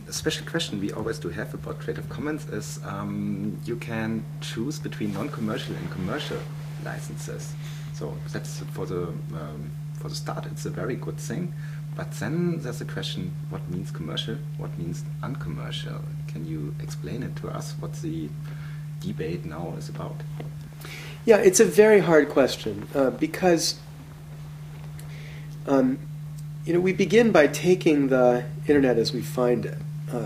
a special question we always do have about Creative Commons is you can choose between non-commercial and commercial licenses. So that's for the start, it's a very good thing. But then there's a question: what means commercial? What means uncommercial? Can you explain it to us? What the debate now is about? Yeah, it's a very hard question because we begin by taking the internet as we find it,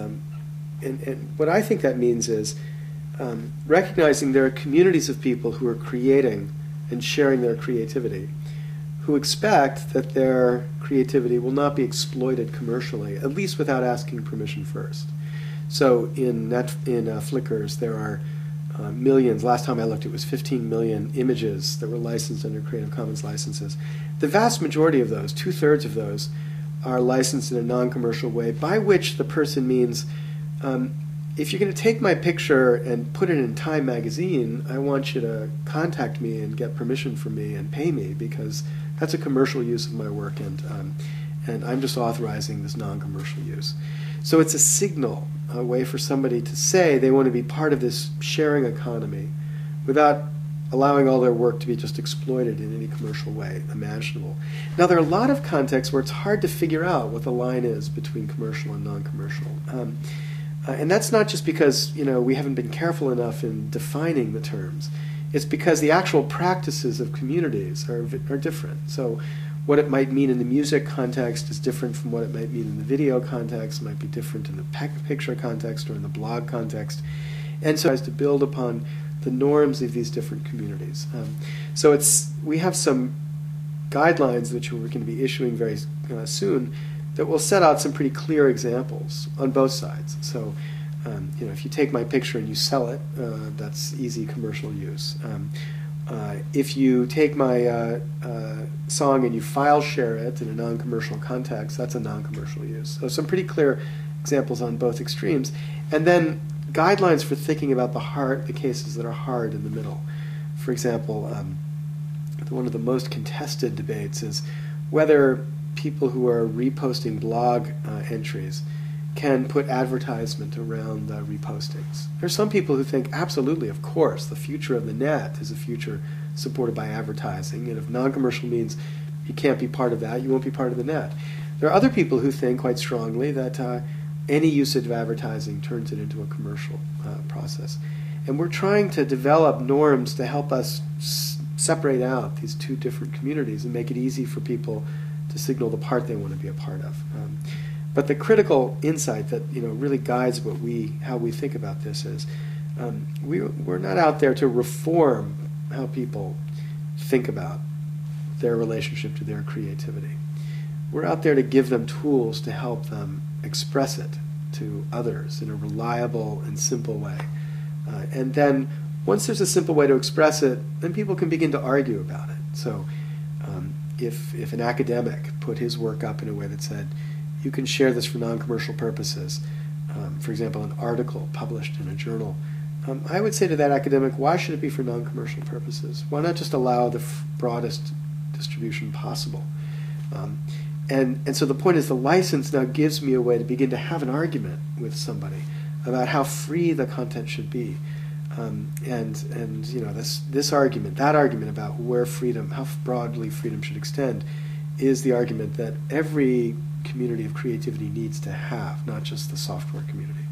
and what I think that means is recognizing there are communities of people who are creating and sharing their creativity, who expect that their creativity will not be exploited commercially, at least without asking permission first. So in Flickrs, there are millions. Last time I looked, it was 15 million images that were licensed under Creative Commons licenses. The vast majority of those, 2/3 of those, are licensed in a non-commercial way, by which the person means, if you're going to take my picture and put it in Time magazine, I want you to contact me and get permission from me and pay me, because that's a commercial use of my work, and I'm just authorizing this non-commercial use. So it's a signal, a way for somebody to say they want to be part of this sharing economy without allowing all their work to be just exploited in any commercial way imaginable. Now, there are a lot of contexts where it's hard to figure out what the line is between commercial and non-commercial. And that's not just because we haven't been careful enough in defining the terms. It's because the actual practices of communities are different. So what it might mean in the music context is different from what it might mean in the video context. It might be different in the picture context or in the blog context. And so it has to build upon the norms of these different communities. So we have some guidelines which we're going to be issuing very soon that will set out some pretty clear examples on both sides. So if you take my picture and you sell it, that's easy commercial use. If you take my song and you file share it in a non-commercial context, that's a non-commercial use. So some pretty clear examples on both extremes. And then guidelines for thinking about the cases that are hard in the middle. For example, one of the most contested debates is whether people who are reposting blog entries can put advertisement around the repostings. There's some people who think, absolutely, of course, the future of the net is a future supported by advertising, and if non-commercial means you can't be part of that, you won't be part of the net. There are other people who think quite strongly that any usage of advertising turns it into a commercial process. And we're trying to develop norms to help us separate out these two different communities and make it easy for people to signal the part they want to be a part of. But the critical insight that really guides how we think about this is we're not out there to reform how people think about their relationship to their creativity. We're out there to give them tools to help them express it to others in a reliable and simple way. And then once there's a simple way to express it, then people can begin to argue about it. So if an academic put his work up in a way that said, you can share this for non-commercial purposes, for example, an article published in a journal, I would say to that academic, why should it be for non-commercial purposes? Why not just allow the broadest distribution possible? And so the point is, the license now gives me a way to begin to have an argument with somebody about how free the content should be. This argument, that argument about where freedom, how broadly freedom should extend, is the argument that every community of creativity needs to have, not just the software community.